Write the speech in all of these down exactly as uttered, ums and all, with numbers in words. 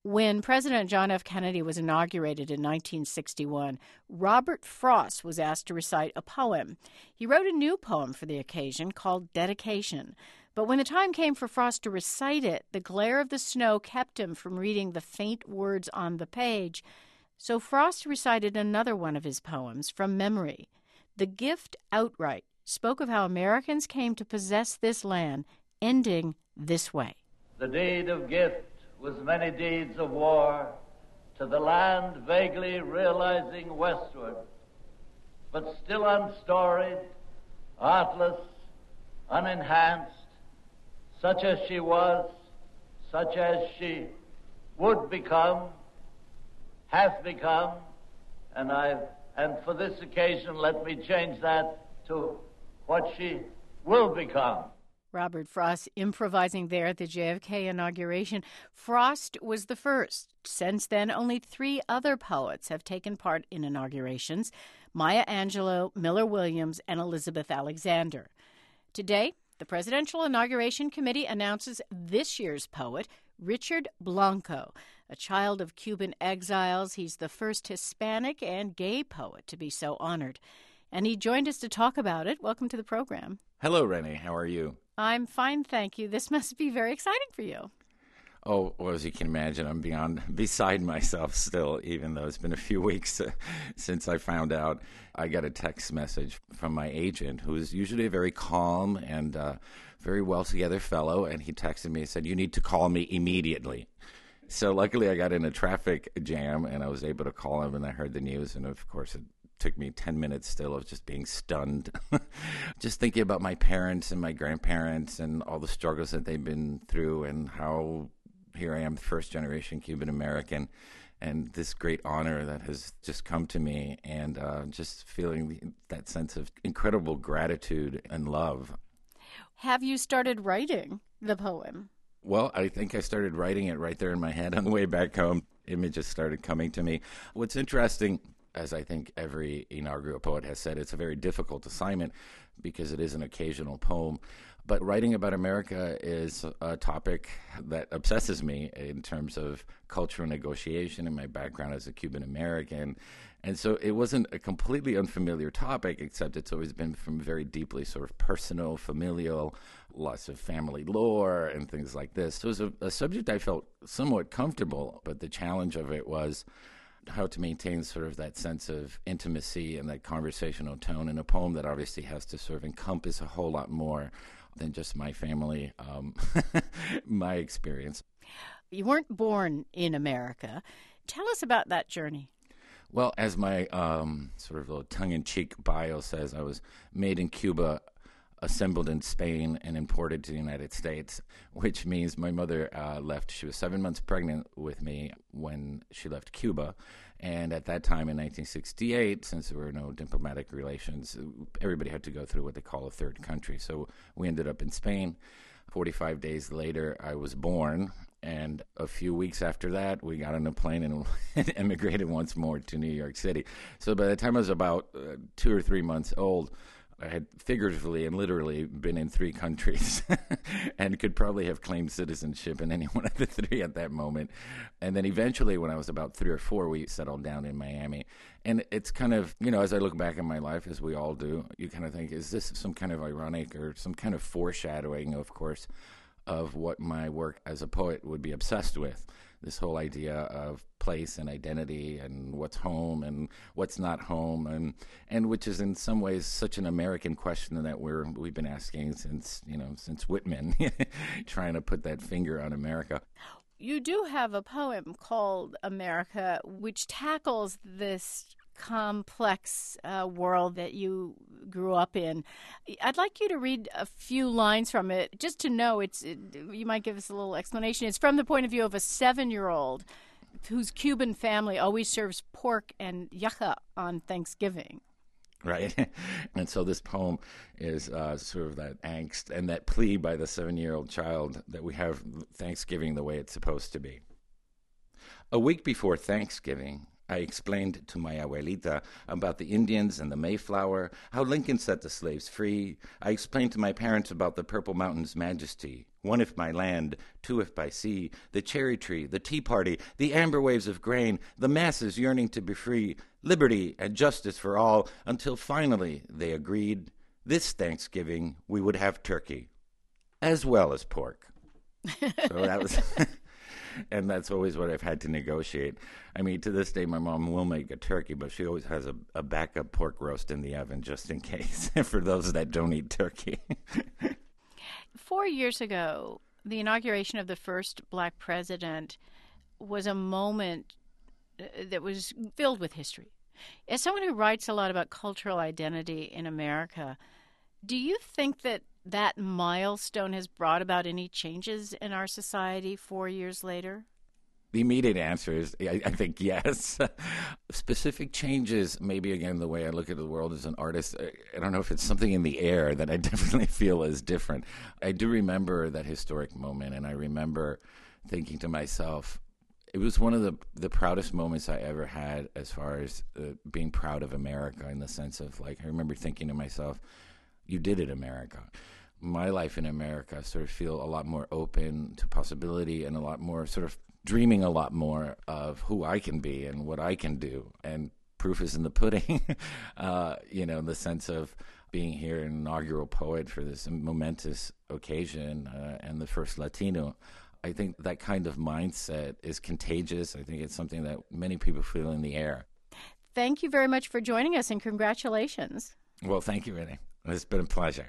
When President John F. Kennedy was inaugurated in nineteen sixty-one, Robert Frost was asked to recite a poem. He wrote a new poem for the occasion called Dedication. But when the time came for Frost to recite it, the glare of the snow kept him from reading the faint words on the page. So Frost recited another one of his poems from memory. The Gift Outright spoke of how Americans came to possess this land, ending this way. The deed of gift was many deeds of war to the land vaguely realizing westward, but still unstoried, artless, unenhanced, such as she was, such as she would become, hath become, and I and for this occasion let me change that to what she will become. Robert Frost improvising there at the J F K inauguration. Frost was the first. Since then, only three other poets have taken part in inaugurations: Maya Angelou, Miller Williams, and Elizabeth Alexander. Today, the Presidential Inauguration Committee announces this year's poet, Richard Blanco, a child of Cuban exiles. He's the first Hispanic and gay poet to be so honored. And he joined us to talk about it. Welcome to the program. Hello, Renee. How are you? I'm fine, thank you. This must be very exciting for you. Oh, well, as you can imagine, I'm beyond beside myself still, even though it's been a few weeks uh, since I found out. I got a text message from my agent, who is usually a very calm and uh, very well-together fellow, and he texted me and said, "You need to call me immediately." So luckily I got in a traffic jam, and I was able to call him, and I heard the news, and of course it took me ten minutes still of just being stunned, just thinking about my parents and my grandparents and all the struggles that they've been through, and how here I am, first generation Cuban American, and this great honor that has just come to me, and uh, just feeling that sense of incredible gratitude and love. Have you started writing the poem? Well, I think I started writing it right there in my head on the way back home. Images started coming to me. What's interesting, as I think every inaugural poet has said, it's a very difficult assignment because it is an occasional poem. But writing about America is a topic that obsesses me in terms of cultural negotiation and my background as a Cuban American. And so it wasn't a completely unfamiliar topic, except it's always been from very deeply sort of personal, familial, lots of family lore and things like this. So it was a, a subject I felt somewhat comfortable, but the challenge of it was how to maintain sort of that sense of intimacy and that conversational tone in a poem that obviously has to sort of encompass a whole lot more than just my family, um, my experience. You weren't born in America. Tell us about that journey. Well, as my um, sort of little tongue-in-cheek bio says, I was made in Cuba, assembled in Spain, and imported to the United States, which means my mother uh, left. She was seven months pregnant with me when she left Cuba. And at that time in nineteen sixty-eight, since there were no diplomatic relations, everybody had to go through what they call a third country. So we ended up in Spain. forty-five days later, I was born. And a few weeks after that, we got on a plane and emigrated once more to New York City. So by the time I was about uh, two or three months old, I had figuratively and literally been in three countries and could probably have claimed citizenship in any one of the three at that moment. And then eventually, when I was about three or four, we settled down in Miami. And it's kind of, you know, as I look back in my life, as we all do, you kind of think, is this some kind of ironic or some kind of foreshadowing, of course, of what my work as a poet would be obsessed with? This whole idea of place and identity and what's home and what's not home, and and which is in some ways such an American question that we're we've been asking since you know since Whitman, trying to put that finger on America. You do have a poem called America, which tackles this complex uh, world that you grew up in. I'd like you to read a few lines from it, just to know it's. It, you might give us a little explanation. It's from the point of view of a seven-year-old whose Cuban family always serves pork and yucca on Thanksgiving. Right. And so this poem is uh, sort of that angst and that plea by the seven-year-old child that we have Thanksgiving the way it's supposed to be. A week before Thanksgiving, I explained to my abuelita about the Indians and the Mayflower, how Lincoln set the slaves free. I explained to my parents about the Purple Mountain's majesty, One if by land, two if by sea, the cherry tree, the tea party, the amber waves of grain, the masses yearning to be free, liberty and justice for all, until finally they agreed this Thanksgiving we would have turkey, as well as pork. So that was... And that's always what I've had to negotiate. I mean, to this day, my mom will make a turkey, but she always has a, a backup pork roast in the oven just in case, for those that don't eat turkey. Four years ago, the inauguration of the first black president was a moment that was filled with history. As someone who writes a lot about cultural identity in America, do you think that that milestone has brought about any changes in our society four years later? The immediate answer is, I, I think, yes. Specific changes, maybe, again, the way I look at the world as an artist, I, I don't know if it's something in the air that I definitely feel is different. I do remember that historic moment, and I remember thinking to myself, it was one of the, the proudest moments I ever had as far as uh, being proud of America, in the sense of, like, I remember thinking to myself, you did it, America. My life in America sort of feel a lot more open to possibility and a lot more sort of dreaming a lot more of who I can be and what I can do. And proof is in the pudding, uh, you know, in the sense of being here an inaugural poet for this momentous occasion uh, and the first Latino. I think that kind of mindset is contagious. I think it's something that many people feel in the air. Thank you very much for joining us, and congratulations. Well, thank you, Renee. It's been a pleasure.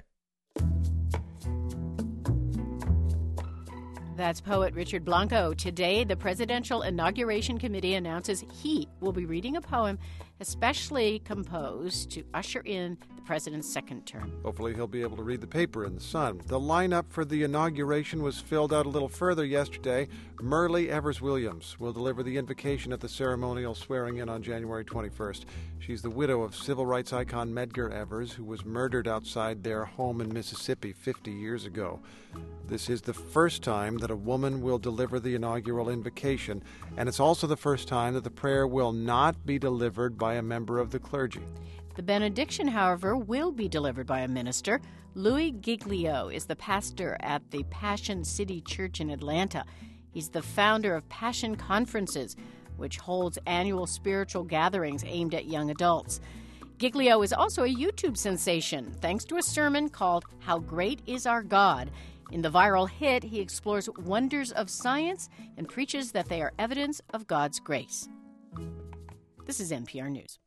That's poet Richard Blanco. Today, the Presidential Inauguration Committee announces he will be reading a poem especially composed to usher in the president's second term. Hopefully he'll be able to read the paper in the Sun. The lineup for the inauguration was filled out a little further yesterday. Myrlie Evers-Williams will deliver the invocation at the ceremonial swearing-in on January twenty-first. She's the widow of civil rights icon Medgar Evers, who was murdered outside their home in Mississippi fifty years ago. This is the first time that a woman will deliver the inaugural invocation, and it's also the first time that the prayer will not be delivered by a member of the clergy. The benediction, however, will be delivered by a minister. Louis Giglio is the pastor at the Passion City Church in Atlanta. He's the founder of Passion Conferences, which holds annual spiritual gatherings aimed at young adults. Giglio is also a YouTube sensation, thanks to a sermon called How Great Is Our God. In the viral hit, he explores wonders of science and preaches that they are evidence of God's grace. This is N P R News.